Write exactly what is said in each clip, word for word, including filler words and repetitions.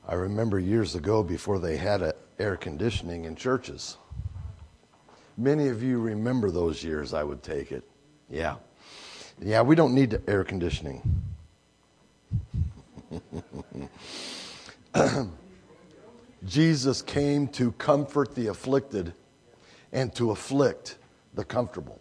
I remember years ago before they had a air conditioning in churches. Many of you remember those years, I would take it. Yeah. Yeah, we don't need air conditioning. Jesus came to comfort the afflicted and to afflict the comfortable.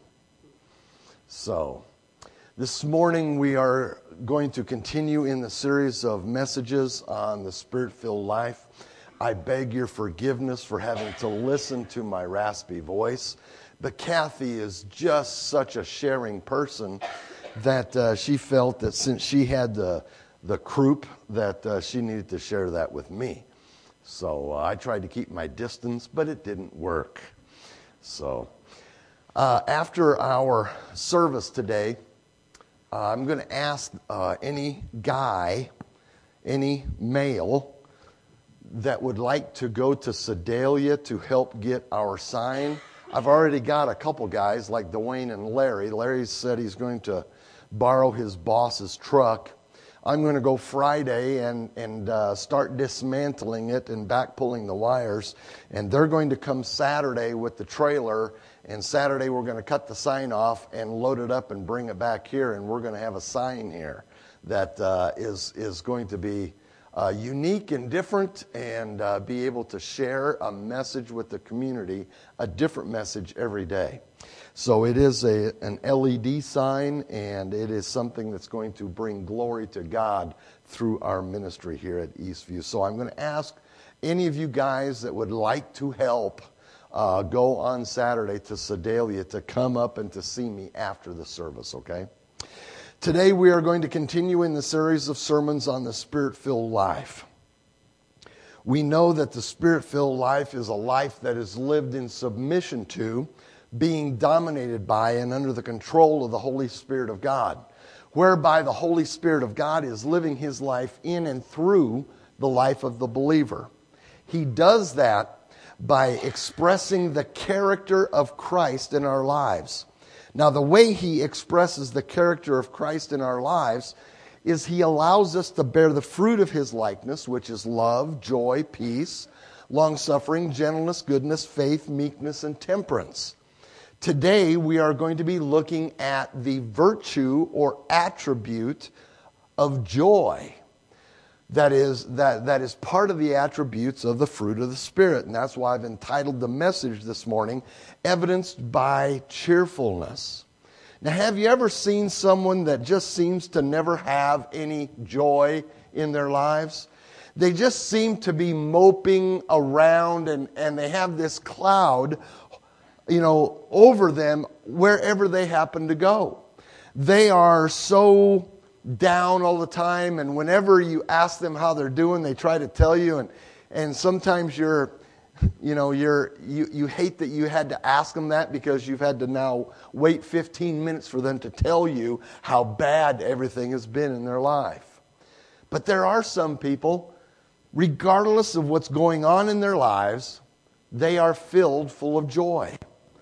So, this morning we are going to continue in the series of messages on the Spirit-filled life. I beg your forgiveness for having to listen to my raspy voice, but Kathy is just such a sharing person that uh, she felt that since she had the, the croup, that uh, she needed to share that with me. So uh, I tried to keep my distance, but it didn't work. So uh, after our service today, uh, I'm going to ask uh, any guy, any male that would like to go to Sedalia to help get our sign. I've already got a couple guys like Dwayne and Larry. Larry said he's going to borrow his boss's truck. I'm going to go Friday and, and uh, start dismantling it and back pulling the wires. And they're going to come Saturday with the trailer. And Saturday we're going to cut the sign off and load it up and bring it back here. And we're going to have a sign here that uh, is, is going to be uh, unique and different and uh, be able to share a message with the community, a different message every day. So it is a, an L E D sign, and it is something that's going to bring glory to God through our ministry here at Eastview. So I'm going to ask any of you guys that would like to help uh, go on Saturday to Sedalia to come up and to see me after the service, okay? Today we are going to continue in the series of sermons on the Spirit-filled life. We know that the Spirit-filled life is a life that is lived in submission to, being dominated by and under the control of the Holy Spirit of God, whereby the Holy Spirit of God is living His life in and through the life of the believer. He does that by expressing the character of Christ in our lives. Now, the way He expresses the character of Christ in our lives is He allows us to bear the fruit of His likeness, which is love, joy, peace, long-suffering, gentleness, goodness, faith, meekness, and temperance. Today, we are going to be looking at the virtue or attribute of joy. That is, that, that is part of the attributes of the fruit of the Spirit. And that's why I've entitled the message this morning, Evidenced by Cheerfulness. Now, have you ever seen someone that just seems to never have any joy in their lives? They just seem to be moping around, and, and they have this cloud, you know, over them wherever they happen to go. They are so down all the time, and whenever you ask them how they're doing, they try to tell you, and and sometimes you're, you know, you're you you hate that you had to ask them that because you've had to now wait fifteen minutes for them to tell you how bad everything has been in their life. But there are some people, regardless of what's going on in their lives, they are filled full of joy.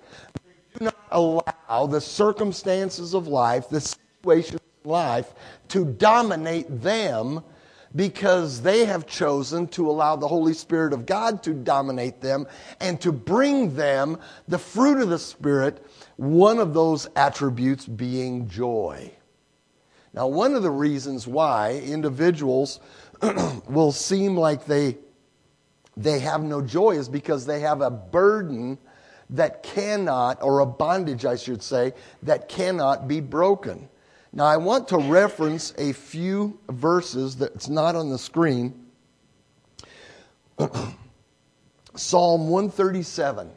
Do not allow the circumstances of life, the situations of life, to dominate them, because they have chosen to allow the Holy Spirit of God to dominate them and to bring them the fruit of the Spirit, one of those attributes being joy. Now, one of the reasons why individuals will seem like they, they have no joy is because they have a burden that cannot, or a bondage, I should say, that cannot be broken. Now, I want to reference a few verses that's not on the screen. Psalm one thirty-seven.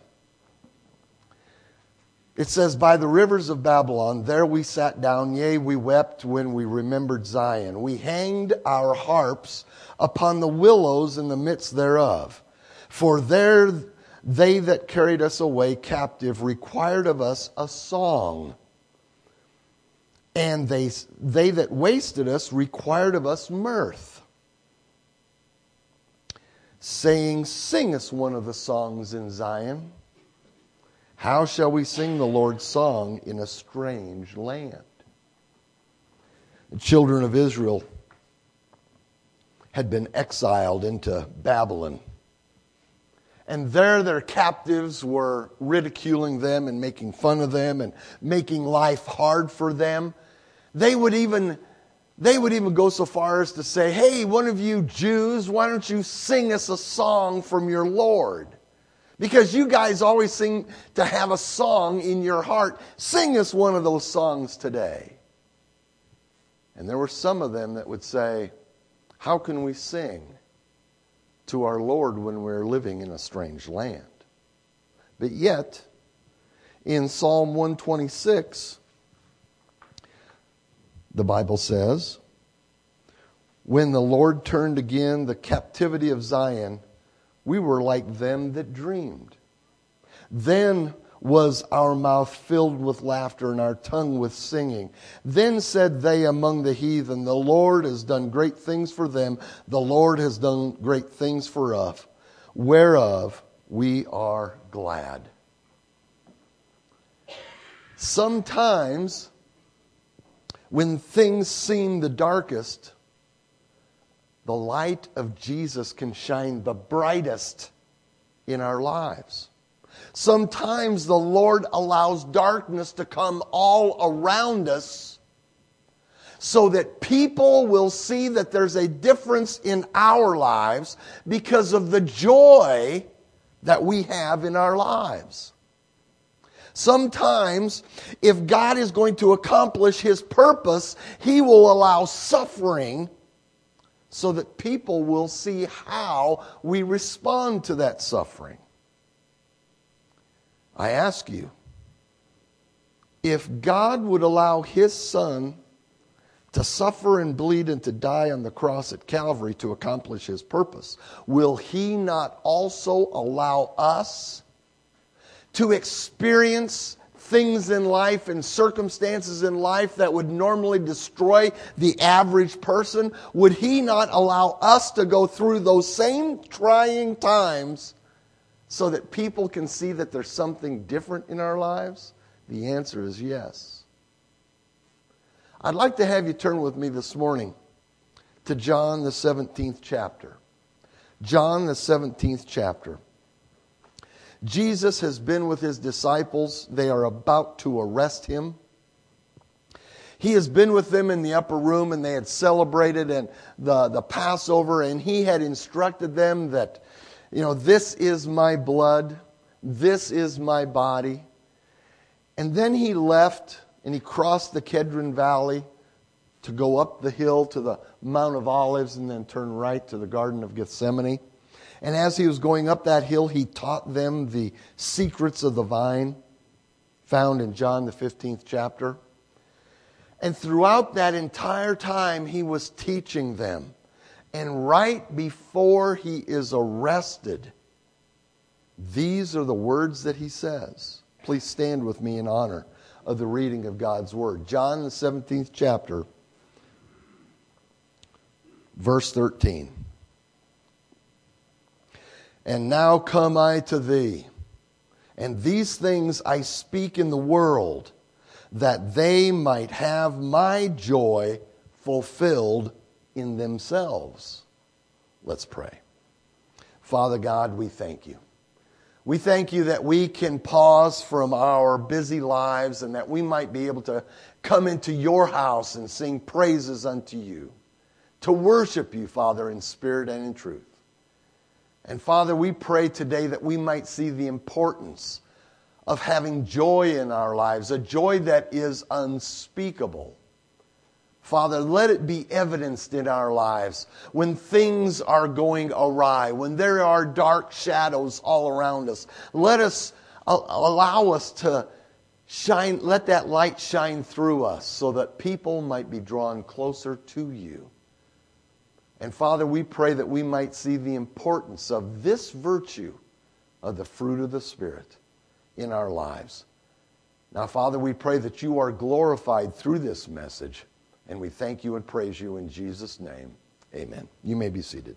It says, "By the rivers of Babylon, there we sat down, yea, we wept when we remembered Zion. We hanged our harps upon the willows in the midst thereof. For there they that carried us away captive required of us a song. And they, they that wasted us required of us mirth, saying, Sing us one of the songs in Zion. How shall we sing the Lord's song in a strange land?" The children of Israel had been exiled into Babylon. And there their captives were ridiculing them and making fun of them and making life hard for them. They would even, they would even go so far as to say, hey, one of you Jews, why don't you sing us a song from your Lord? Because you guys always seem to have a song in your heart. Sing us one of those songs today. And there were some of them that would say, how can we sing to our Lord when we're living in a strange land? But yet, in Psalm one twenty-six, the Bible says, when the Lord turned again the captivity of Zion, we were like them that dreamed. Then was our mouth filled with laughter and our tongue with singing. Then said they among the heathen, the Lord has done great things for them. The Lord has done great things for us, whereof we are glad. Sometimes, when things seem the darkest, the light of Jesus can shine the brightest in our lives. Sometimes the Lord allows darkness to come all around us so that people will see that there's a difference in our lives because of the joy that we have in our lives. Sometimes, if God is going to accomplish His purpose, He will allow suffering so that people will see how we respond to that suffering. I ask you, if God would allow His Son to suffer and bleed and to die on the cross at Calvary to accomplish His purpose, will He not also allow us to experience things in life and circumstances in life that would normally destroy the average person? Would He not allow us to go through those same trying times so that people can see that there's something different in our lives? The answer is yes. I'd like to have you turn with me this morning to John the seventeenth chapter. John the seventeenth chapter. Jesus has been with His disciples. They are about to arrest Him. He has been with them in the upper room, and they had celebrated and the, the Passover, and He had instructed them that, you know, this is my blood, this is my body. And then He left and He crossed the Kedron Valley to go up the hill to the Mount of Olives and then turn right to the Garden of Gethsemane. And as He was going up that hill, He taught them the secrets of the vine, found in John the fifteenth chapter. And throughout that entire time, He was teaching them. And right before He is arrested, these are the words that He says. Please stand with me in honor of the reading of God's Word. John the seventeenth chapter, verse thirteen. And now come I to thee, and these things I speak in the world, that they might have my joy fulfilled in themselves. Let's pray. Father God, we thank You. We thank You that we can pause from our busy lives and that we might be able to come into Your house and sing praises unto You, to worship You, Father, in spirit and in truth. And Father, we pray today that we might see the importance of having joy in our lives, a joy that is unspeakable. Father, let it be evidenced in our lives when things are going awry, when there are dark shadows all around us. Let us allow us to shine, let that light shine through us so that people might be drawn closer to You. And Father, we pray that we might see the importance of this virtue of the fruit of the Spirit in our lives. Now, Father, we pray that You are glorified through this message, and we thank You and praise You in Jesus' name. Amen. You may be seated.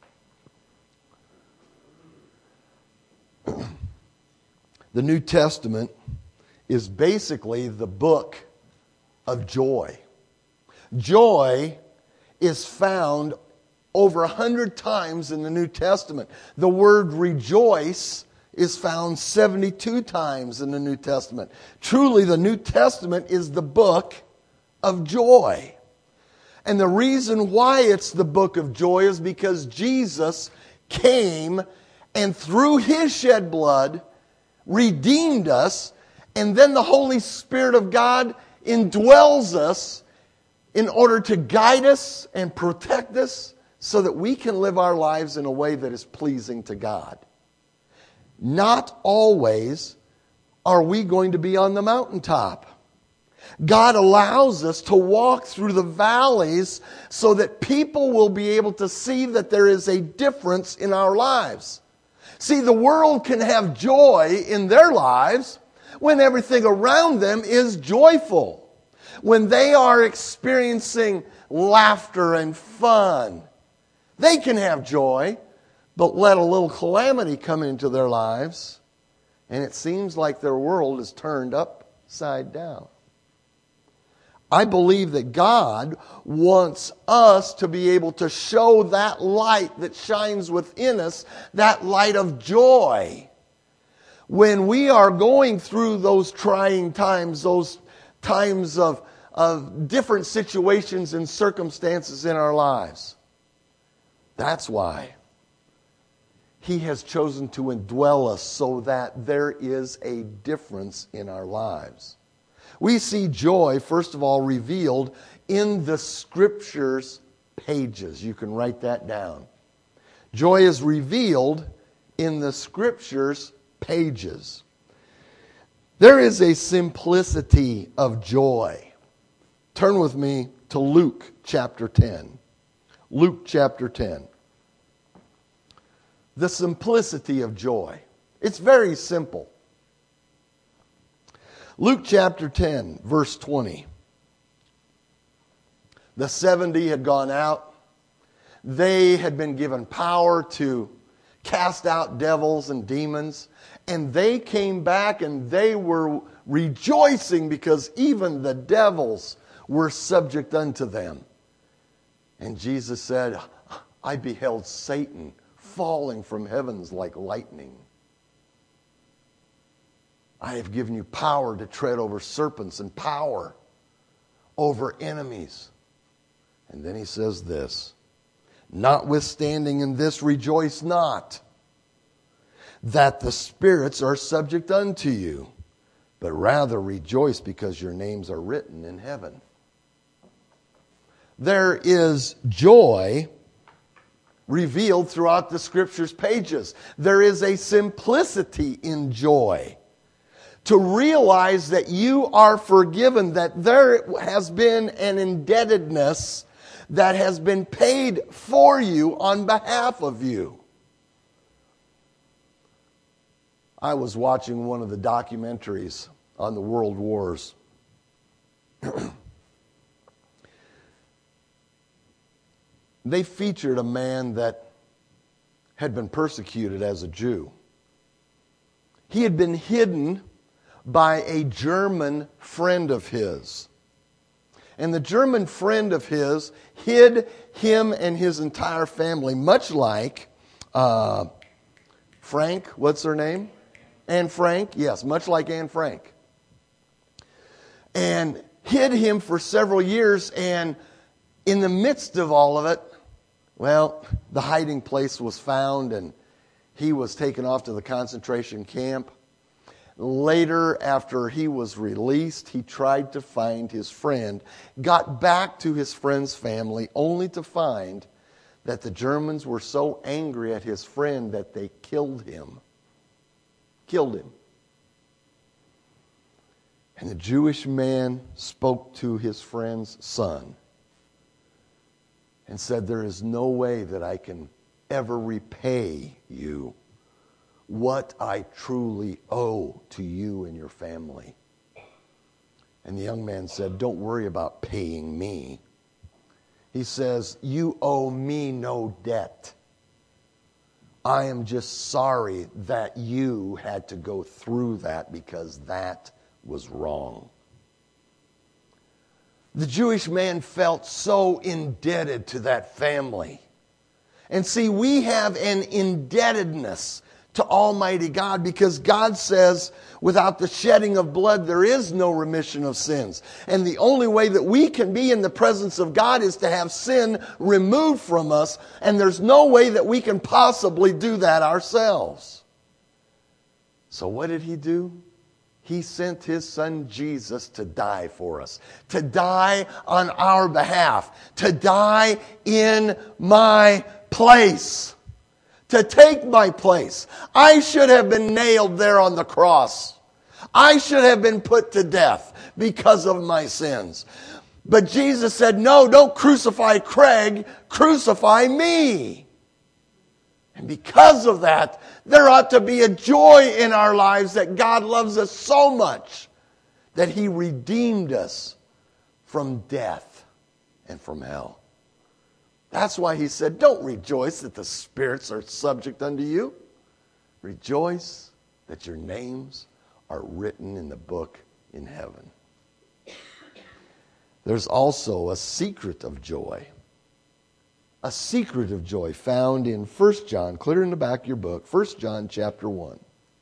The New Testament is basically the book of joy. Joy is found over a hundred times in the New Testament. The word rejoice is found seventy-two times in the New Testament. Truly, the New Testament is the book of joy. And the reason why it's the book of joy is because Jesus came and through His shed blood redeemed us, and then the Holy Spirit of God indwells us in order to guide us and protect us so that we can live our lives in a way that is pleasing to God. Not always are we going to be on the mountaintop. God allows us to walk through the valleys so that people will be able to see that there is a difference in our lives. See, the world can have joy in their lives when everything around them is joyful. When they are experiencing laughter and fun, they can have joy, but let a little calamity come into their lives, and it seems like their world is turned upside down. I believe that God wants us to be able to show that light that shines within us, that light of joy. When we are going through those trying times, those times of, of different situations and circumstances in our lives, that's why He has chosen to indwell us so that there is a difference in our lives. We see joy, first of all, revealed in the Scriptures pages. You can write that down. Joy is revealed in the Scriptures pages. There is a simplicity of joy. Turn with me to Luke chapter ten. Luke chapter ten. The simplicity of joy. It's very simple. Luke chapter ten, verse twenty. The seventy had gone out. They had been given power to cast out devils and demons. And they came back and they were rejoicing because even the devils were subject unto them. And Jesus said, I beheld Satan falling from heavens like lightning. I have given you power to tread over serpents and power over enemies. And then he says this, notwithstanding in this rejoice not, that the spirits are subject unto you, but rather rejoice because your names are written in heaven. There is joy revealed throughout the Scriptures pages. There is a simplicity in joy. To realize that you are forgiven, that there has been an indebtedness that has been paid for you on behalf of you. I was watching one of the documentaries on the World Wars. They featured a man that had been persecuted as a Jew. He had been hidden by a German friend of his. And the German friend of his hid him and his entire family, much like uh, Frank, what's her name? Anne Frank, yes, much like Anne Frank. And hid him for several years, and in the midst of all of it, well, the hiding place was found, and he was taken off to the concentration camp. Later, after he was released, he tried to find his friend, got back to his friend's family, only to find that the Germans were so angry at his friend that they killed him. Killed him. And the Jewish man spoke to his friend's son and said, there is no way that I can ever repay you what I truly owe to you and your family. And the young man said, don't worry about paying me. He says, you owe me no debt. I am just sorry that you had to go through that because that was wrong. The Jewish man felt so indebted to that family. And see, we have an indebtedness to Almighty God because God says, without the shedding of blood, there is no remission of sins. And the only way that we can be in the presence of God is to have sin removed from us. And there's no way that we can possibly do that ourselves. So what did He do? He sent His Son Jesus to die for us, to die on our behalf, to die in my place, to take my place. I should have been nailed there on the cross. I should have been put to death because of my sins. But Jesus said, no, don't crucify Craig, crucify me. And because of that, there ought to be a joy in our lives that God loves us so much that He redeemed us from death and from hell. That's why He said, don't rejoice that the spirits are subject unto you. Rejoice that your names are written in the book in heaven. There's also a secret of joy. A secret of joy found in First John, clear in the back of your book, First John chapter one.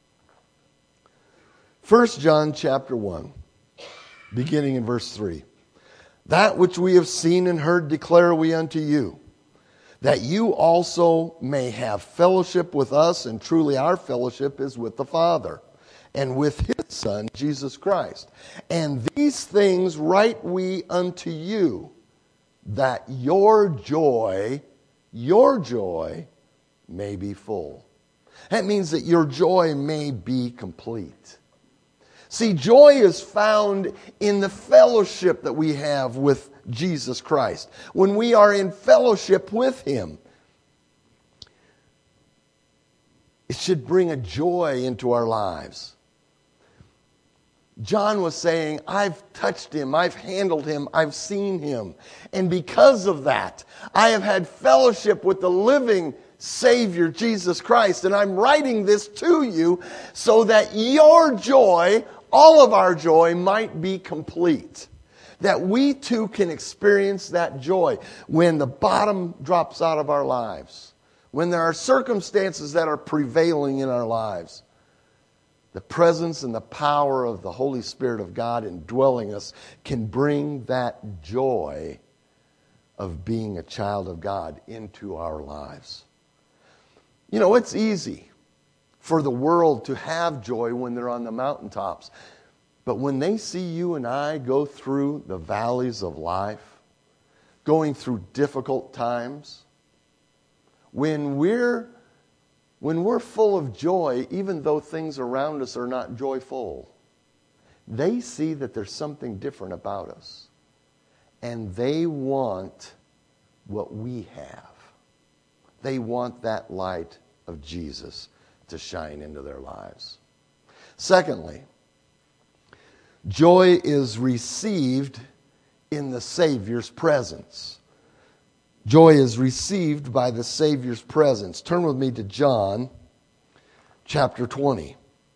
First John chapter one, beginning in verse three. That which we have seen and heard declare we unto you, that you also may have fellowship with us, and truly our fellowship is with the Father, and with His Son, Jesus Christ. And these things write we unto you, that your joy, your joy may be full. That means that your joy may be complete. See, joy is found in the fellowship that we have with Jesus Christ. When we are in fellowship with Him, it should bring a joy into our lives. John was saying, I've touched Him, I've handled Him, I've seen Him. And because of that, I have had fellowship with the living Savior, Jesus Christ. And I'm writing this to you so that your joy, all of our joy, might be complete. That we too can experience that joy when the bottom drops out of our lives. When there are circumstances that are prevailing in our lives. The presence and the power of the Holy Spirit of God indwelling us can bring that joy of being a child of God into our lives. You know, it's easy for the world to have joy when they're on the mountaintops. But when they see you and I go through the valleys of life, going through difficult times, when we're When we're full of joy, even though things around us are not joyful, they see that there's something different about us. And they want what we have. They want that light of Jesus to shine into their lives. Secondly, joy is received in the Savior's presence. Joy is received by the Savior's presence. Turn with me to John chapter twenty.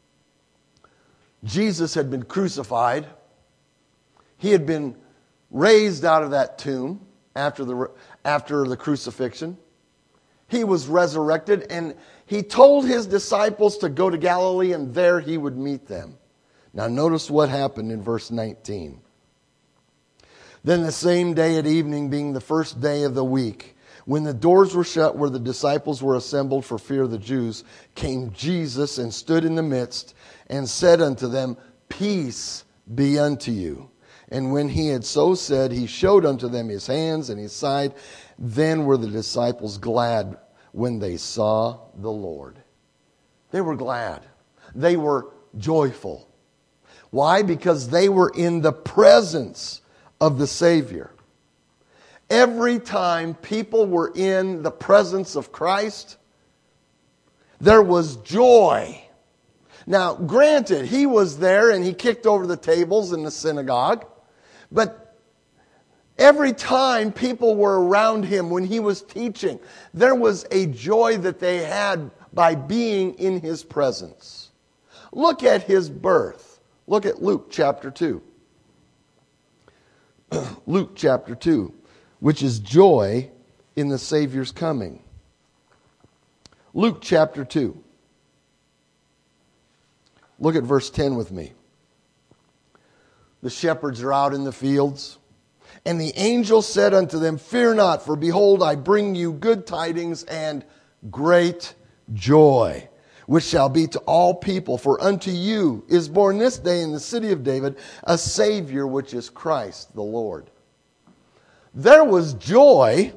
Jesus had been crucified. He had been raised out of that tomb after the, after the crucifixion. He was resurrected, and He told His disciples to go to Galilee, and there He would meet them. Now notice what happened in verse nineteen. Then the same day at evening, being the first day of the week, when the doors were shut where the disciples were assembled for fear of the Jews, came Jesus and stood in the midst and said unto them, Peace be unto you. And when He had so said, He showed unto them His hands and His side. Then were the disciples glad when they saw the Lord. They were glad. They were joyful. Why? Because they were in the presence of the Savior. Every time people were in the presence of Christ, there was joy. Now, granted, He was there and He kicked over the tables in the synagogue, but every time people were around Him when He was teaching, there was a joy that they had by being in His presence. Look at His birth. Look at Luke chapter two. Luke chapter two, which is joy in the Savior's coming. Luke chapter two. Look at verse ten with me. The shepherds are out in the fields. And the angel said unto them, Fear not, for behold, I bring you good tidings and great joy, which shall be to all people. For unto you is born this day in the city of David a Savior, which is Christ the Lord. There was joy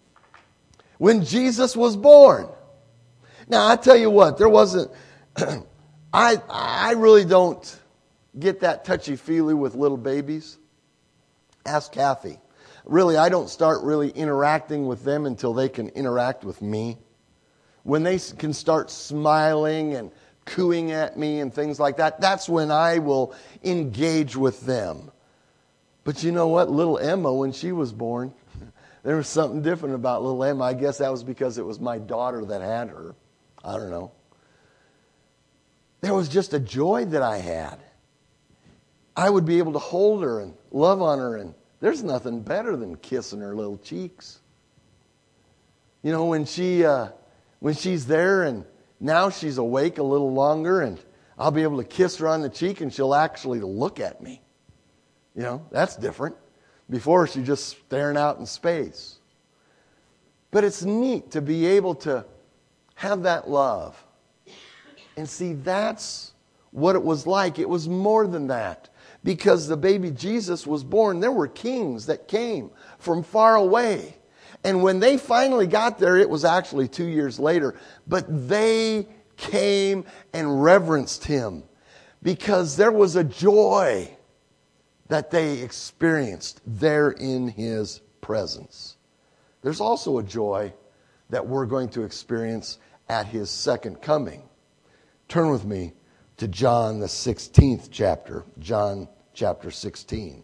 when Jesus was born. Now, I tell you what, there wasn't... I I really don't get that touchy-feely with little babies. Ask Kathy. Really, I don't start really interacting with them until they can interact with me. When they can start smiling and cooing at me and things like that, that's when I will engage with them. But you know what? Little Emma, when she was born, there was something different about little Emma. I guess that was because it was my daughter that had her. I don't know. There was just a joy that I had. I would be able to hold her and love on her, and there's nothing better than kissing her little cheeks. You know, when she uh, when she's there and now she's awake a little longer, and I'll be able to kiss her on the cheek and she'll actually look at me. You know, that's different. Before, she's just staring out in space. But it's neat to be able to have that love. And see, that's what it was like. It was more than that. Because the baby Jesus was born, there were kings that came from far away. And when they finally got there, it was actually two years later. But they came and reverenced him because there was a joy that they experienced there in his presence. There's also a joy that we're going to experience at his second coming. Turn with me to John, the sixteenth chapter. John chapter sixteen.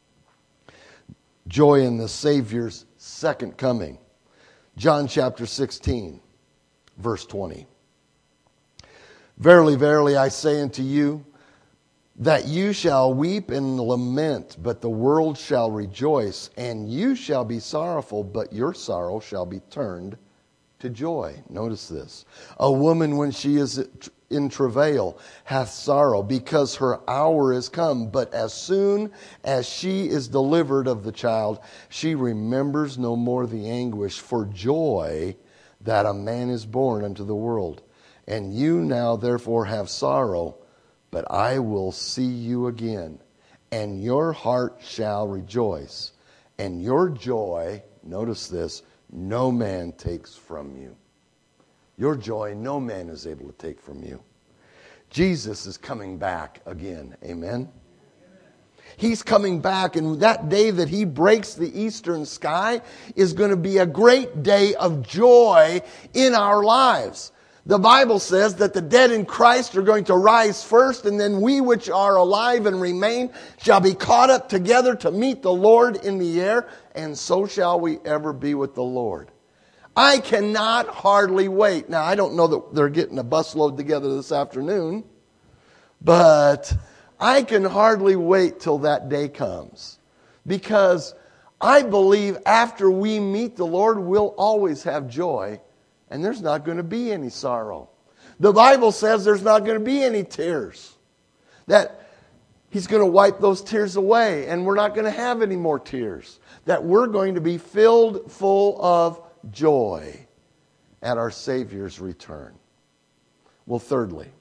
Joy in the Savior's second coming. John chapter sixteen, verse twenty. Verily, verily, I say unto you, that you shall weep and lament, but the world shall rejoice, and you shall be sorrowful, but your sorrow shall be turned to joy. Notice this. A woman, when she is in travail, hath sorrow, because her hour is come. But as soon as she is delivered of the child, she remembers no more the anguish for joy that a man is born unto the world. And you now therefore have sorrow, but I will see you again, and your heart shall rejoice, and your joy, notice this, no man takes from you. Your joy no man is able to take from you. Jesus is coming back again. Amen? He's coming back, and that day that he breaks the eastern sky is going to be a great day of joy in our lives. The Bible says that the dead in Christ are going to rise first, and then we which are alive and remain shall be caught up together to meet the Lord in the air, and so shall we ever be with the Lord. I cannot hardly wait. Now, I don't know that they're getting a busload together this afternoon, but I can hardly wait till that day comes, because I believe after we meet the Lord, we'll always have joy. And there's not going to be any sorrow. The Bible says there's not going to be any tears. That he's going to wipe those tears away, and we're not going to have any more tears. That we're going to be filled full of joy at our Savior's return. Well, thirdly,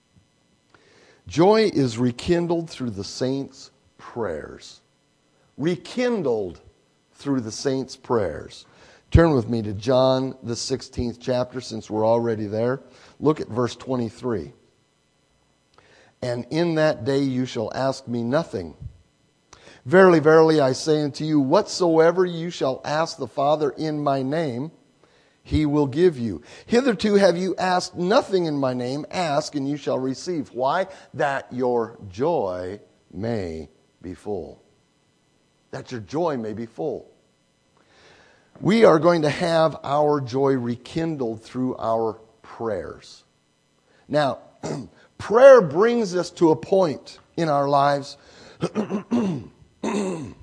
joy is rekindled through the saints' prayers. Rekindled through the saints' prayers. Turn with me to John, the sixteenth chapter, since we're already there. Look at verse twenty-three. And in that day you shall ask me nothing. Verily, verily, I say unto you, whatsoever you shall ask the Father in my name, he will give you. Hitherto have you asked nothing in my name. Ask, and you shall receive. Why? That your joy may be full. That your joy may be full. We are going to have our joy rekindled through our prayers. Now, prayer brings us to a point in our lives. Sorry,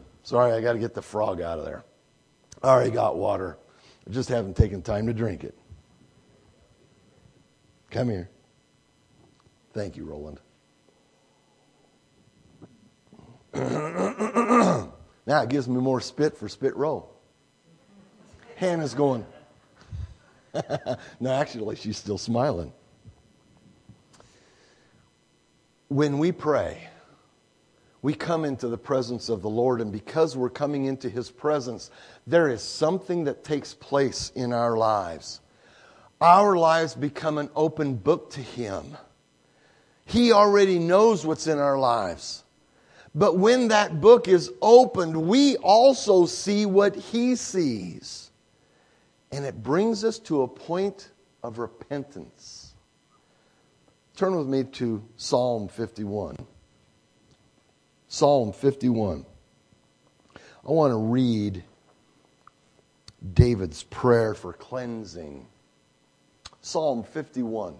I got to get the frog out of there. I already got water. I just haven't taken time to drink it. Come here. Thank you, Roland. Now it gives me more spit for spit roll. Hannah's going. No, actually, she's still smiling. When we pray, we come into the presence of the Lord, and because we're coming into His presence, there is something that takes place in our lives. Our lives become an open book to Him. He already knows what's in our lives. But when that book is opened, we also see what He sees. And it brings us to a point of repentance. Turn with me to Psalm fifty-one. Psalm fifty-one. I want to read David's prayer for cleansing. Psalm fifty-one.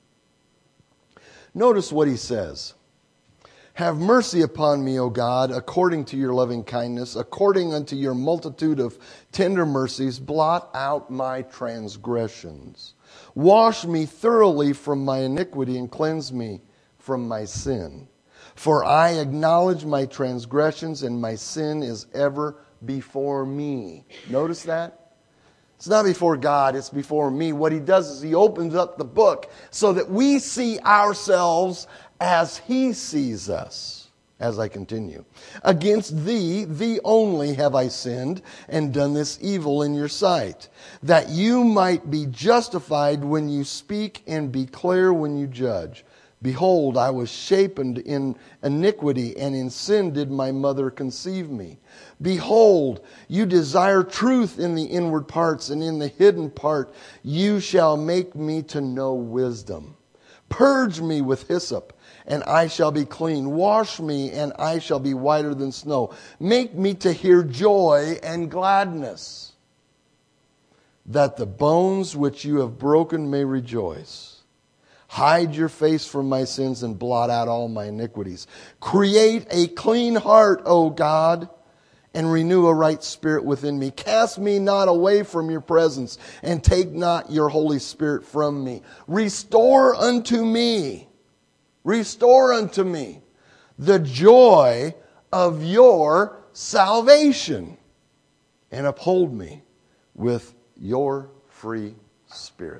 Notice what he says. Have mercy upon me, O God, according to your loving kindness, according unto your multitude of tender mercies, blot out my transgressions. Wash me thoroughly from my iniquity and cleanse me from my sin. For I acknowledge my transgressions, and my sin is ever before me. Notice that? It's not before God, it's before me. What he does is he opens up the book so that we see ourselves as he sees us. As I continue. Against thee, thee only have I sinned and done this evil in your sight, that you might be justified when you speak and be clear when you judge. Behold, I was shapen in iniquity, and in sin did my mother conceive me. Behold, you desire truth in the inward parts, and in the hidden part you shall make me to know wisdom. Purge me with hyssop, and I shall be clean. Wash me, and I shall be whiter than snow. Make me to hear joy and gladness, that the bones which you have broken may rejoice. Hide your face from my sins and blot out all my iniquities. Create a clean heart, O God, and renew a right spirit within me. Cast me not away from your presence, and take not your Holy Spirit from me. Restore unto me, restore unto me the joy of your salvation, and uphold me with your free spirit.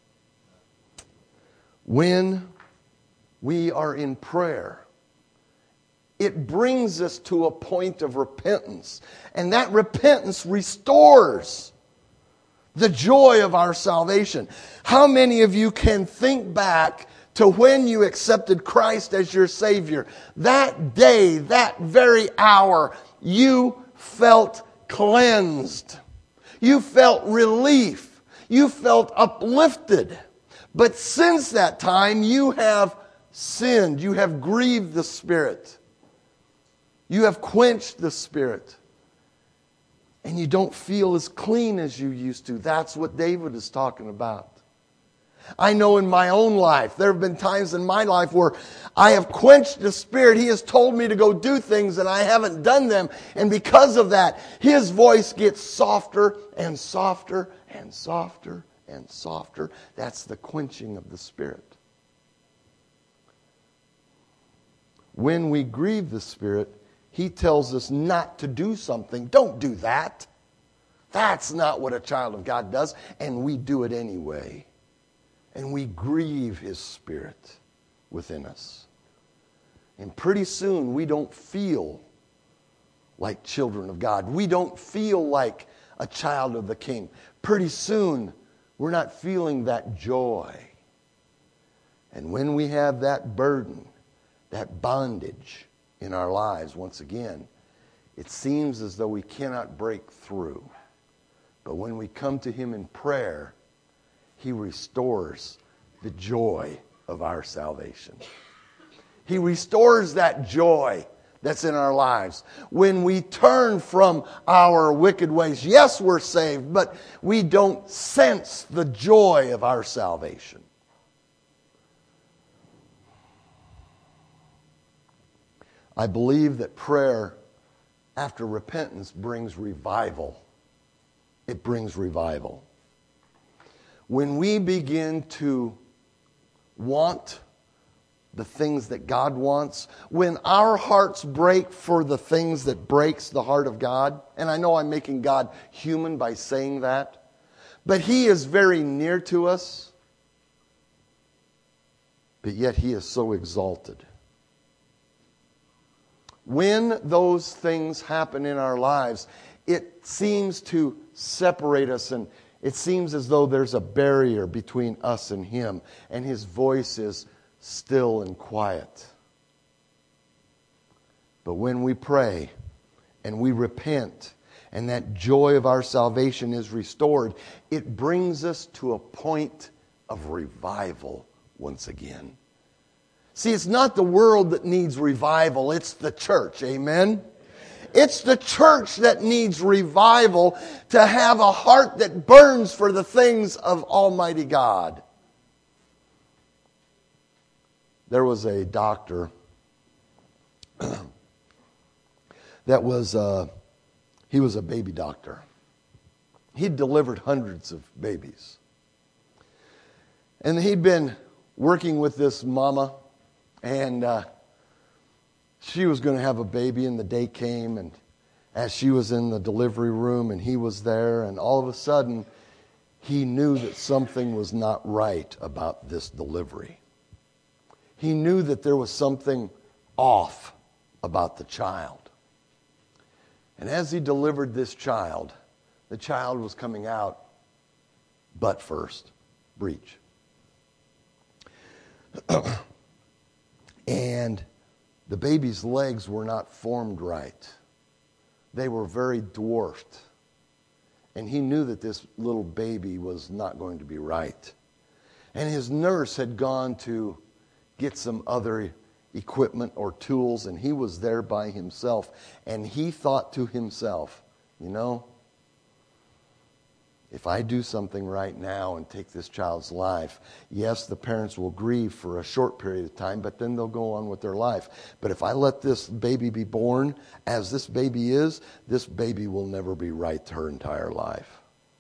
When we are in prayer, it brings us to a point of repentance. And that repentance restores the joy of our salvation. How many of you can think back to when you accepted Christ as your Savior? That day, that very hour, you felt cleansed. You felt relief. You felt uplifted. But since that time, you have sinned. You have grieved the Spirit. You have quenched the Spirit. And you don't feel as clean as you used to. That's what David is talking about. I know in my own life, there have been times in my life where I have quenched the Spirit. He has told me to go do things and I haven't done them. And because of that, His voice gets softer and softer and softer and softer. That's the quenching of the Spirit. When we grieve the Spirit, He tells us not to do something. Don't do that. That's not what a child of God does. And we do it anyway. And we grieve His Spirit within us. And pretty soon we don't feel like children of God. We don't feel like a child of the King. Pretty soon we're not feeling that joy. And when we have that burden, that bondage in our lives, once again, it seems as though we cannot break through. But when we come to Him in prayer, He restores the joy of our salvation. He restores that joy that's in our lives. When we turn from our wicked ways, yes, we're saved, but we don't sense the joy of our salvation. I believe that prayer after repentance brings revival. It brings revival. When we begin to want the things that God wants, when our hearts break for the things that breaks the heart of God, and I know I'm making God human by saying that, but He is very near to us, but yet He is so exalted. When those things happen in our lives, it seems to separate us, and it seems as though there's a barrier between us and Him, and His voice is still and quiet. But when we pray and we repent, and that joy of our salvation is restored, it brings us to a point of revival once again. See, it's not the world that needs revival, it's the church, amen? It's the church that needs revival to have a heart that burns for the things of Almighty God. There was a doctor that was, uh, he was a baby doctor. He'd delivered hundreds of babies. And he'd been working with this mama, and uh, she was going to have a baby, and the day came, and as she was in the delivery room, and he was there, and all of a sudden, he knew that something was not right about this delivery. He knew that there was something off about the child. And as he delivered this child, the child was coming out butt first, breech. And the baby's legs were not formed right. They were very dwarfed. And he knew that this little baby was not going to be right. And his nurse had gone to get some other equipment or tools, and he was there by himself. And he thought to himself, you know, if I do something right now and take this child's life, yes, the parents will grieve for a short period of time, but then they'll go on with their life. But if I let this baby be born as this baby is, this baby will never be right her entire life.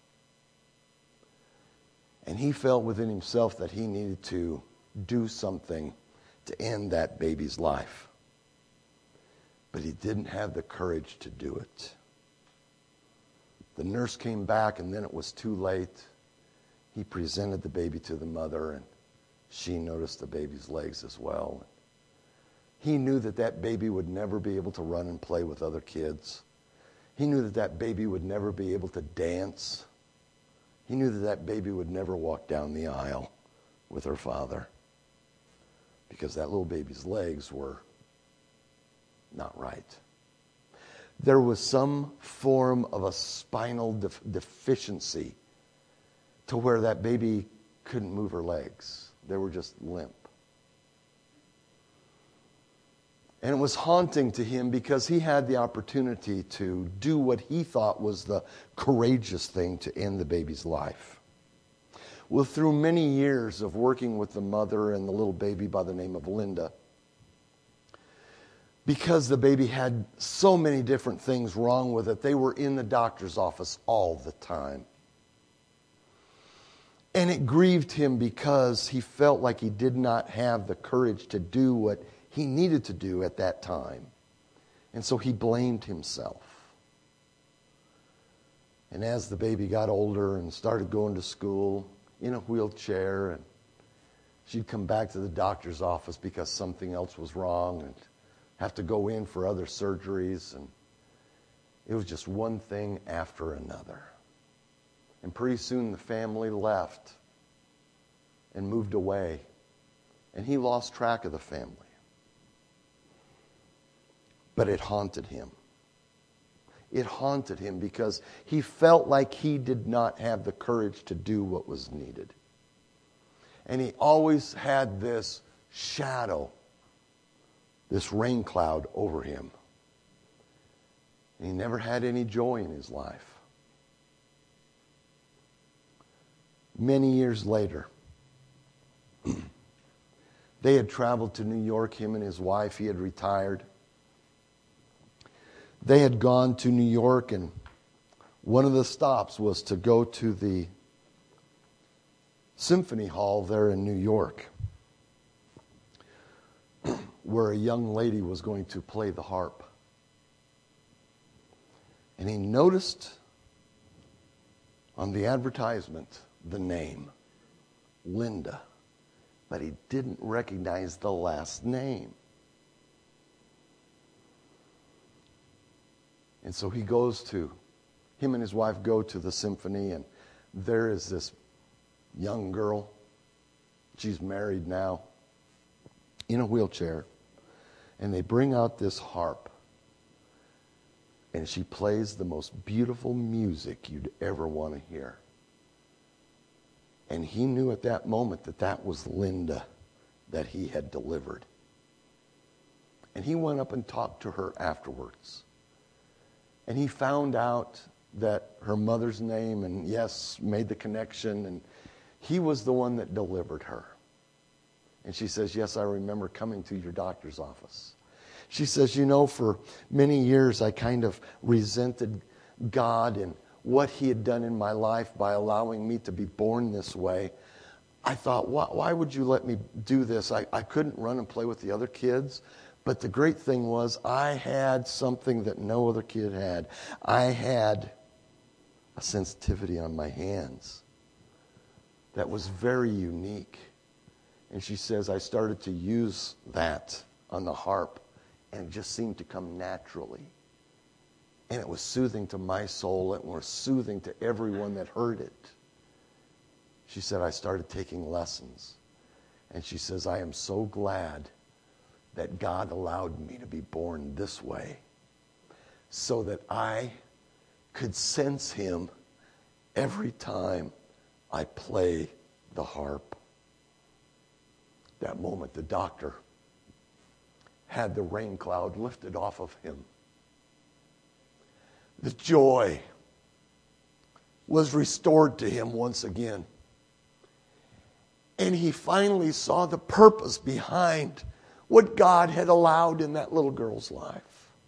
And he felt within himself that he needed to do something to end that baby's life. But he didn't have the courage to do it. The nurse came back, and then it was too late. He presented the baby to the mother, and she noticed the baby's legs as well. He knew that that baby would never be able to run and play with other kids. He knew that that baby would never be able to dance. He knew that that baby would never walk down the aisle with her father, because that little baby's legs were not right. There was some form of a spinal def- deficiency to where that baby couldn't move her legs. They were just limp. And it was haunting to him because he had the opportunity to do what he thought was the courageous thing to end the baby's life. Well, through many years of working with the mother and the little baby by the name of Linda, because the baby had so many different things wrong with it, they were in the doctor's office all the time. And it grieved him because he felt like he did not have the courage to do what he needed to do at that time. And so he blamed himself. And as the baby got older and started going to school in a wheelchair, and she'd come back to the doctor's office because something else was wrong, and have to go in for other surgeries, and it was just one thing after another. And pretty soon the family left and moved away, and he lost track of the family. But it haunted him. It haunted him because he felt like he did not have the courage to do what was needed. And he always had this shadow, this rain cloud over him. And he never had any joy in his life. Many years later, they had traveled to New York, him and his wife. He had retired. They had gone to New York, and one of the stops was to go to the Symphony Hall there in New York. where a young lady was going to play the harp. And he noticed on the advertisement the name, Linda, but he didn't recognize the last name. And so he goes to, him and his wife go to the symphony, and there is this young girl. She's married now, in a wheelchair. And they bring out this harp. And she plays the most beautiful music you'd ever want to hear. And he knew at that moment that that was Linda that he had delivered. And he went up and talked to her afterwards. And he found out that her mother's name, and yes, made the connection, and he was the one that delivered her. And she says, yes, I remember coming to your doctor's office. She says, you know, for many years I kind of resented God and what he had done in my life by allowing me to be born this way. I thought, why, why would you let me do this? I, I couldn't run and play with the other kids. But the great thing was I had something that no other kid had. I had a sensitivity on my hands that was very unique. And she says, I started to use that on the harp, and it just seemed to come naturally. And it was soothing to my soul. It was soothing to everyone that heard it. She said, I started taking lessons. And she says, I am so glad that God allowed me to be born this way so that I could sense him every time I play the harp. That moment, the doctor had the rain cloud lifted off of him. The joy was restored to him once again. And he finally saw the purpose behind what God had allowed in that little girl's life.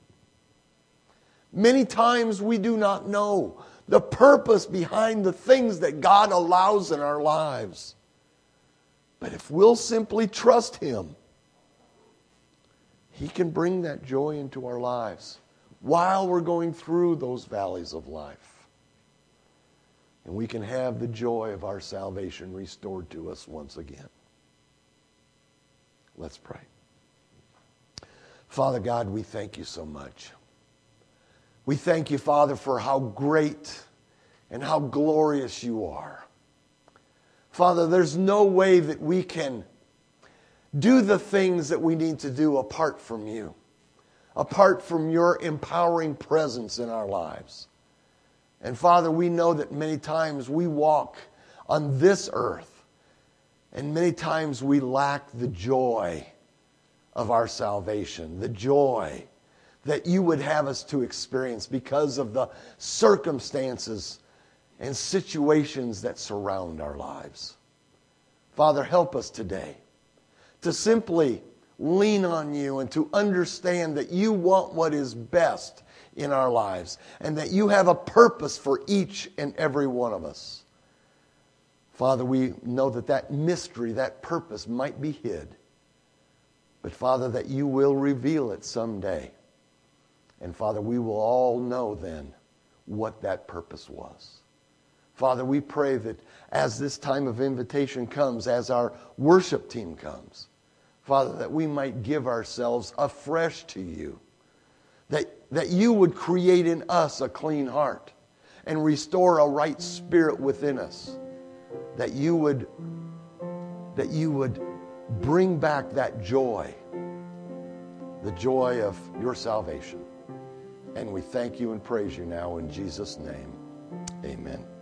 Many times we do not know the purpose behind the things that God allows in our lives. But if we'll simply trust him, he can bring that joy into our lives while we're going through those valleys of life. And we can have the joy of our salvation restored to us once again. Let's pray. Father God, we thank you so much. We thank you, Father, for how great and how glorious you are. Father, there's no way that we can do the things that we need to do apart from you, apart from your empowering presence in our lives. And Father, we know that many times we walk on this earth, and many times we lack the joy of our salvation, the joy that you would have us to experience because of the circumstances and situations that surround our lives. Father, help us today to simply lean on you and to understand that you want what is best in our lives and that you have a purpose for each and every one of us. Father, we know that that mystery, that purpose might be hid. But Father, that you will reveal it someday. And Father, we will all know then what that purpose was. Father, we pray that as this time of invitation comes, as our worship team comes, Father, that we might give ourselves afresh to you. That, that you would create in us a clean heart and restore a right spirit within us. That you would, that you would bring back that joy, the joy of your salvation. And we thank you and praise you now in Jesus' name. Amen.